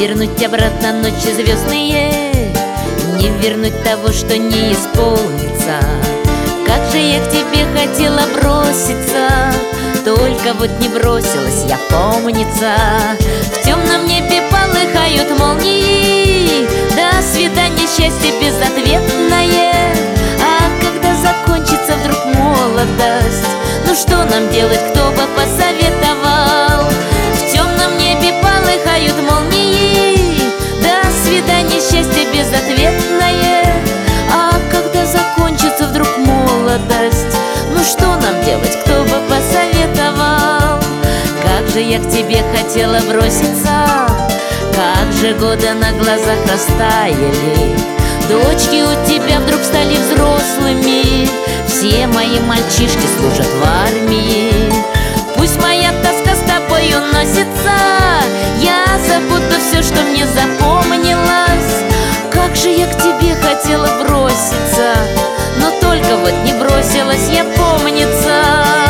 вернуть обратно ночи звездные, не вернуть того, что не исполнится. Как же я к тебе хотела броситься, только вот не бросилась я, помнится. В темном небе полыхают молнии, до свидания, счастье безответное. А когда закончится вдруг молодость, ну что нам делать, кто бы посоветовал? В темном небе полыхают молнии, до свидания, счастье безответное. А когда закончится вдруг молодость, ну что нам делать, кто бы посоветовал? Как же я к тебе хотела броситься, как же годы на глазах растаяли. Дочки у тебя вдруг стали взрослыми, все мои мальчишки служат в армии. Пусть моя тоска с тобою носится, я забуду все, что мне запомнилось. Как же я к тебе хотела броситься, но только вот не бросилась я, помнится.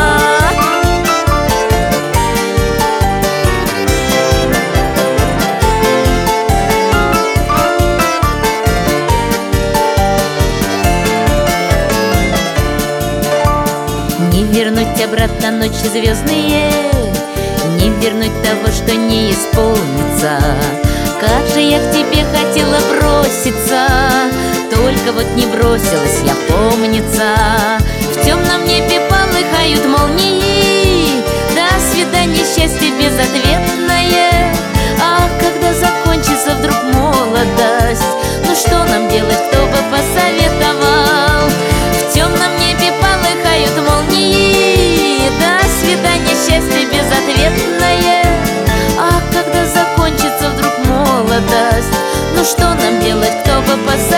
Не вернуть обратно ночи звездные, не вернуть того, что не исполнится. Как же я к тебе хотела броситься, только вот не бросилась я, помнится. В темном небе полыхают молнии, до свидания, счастье безответное. А когда закончится вдруг молодость, ну что нам делать, кто бы посоветовал? В темном небе полыхают молнии, до свидания, счастье безответное. А когда закончится вдруг молодость, ну что нам делать, кто бы посоветовал?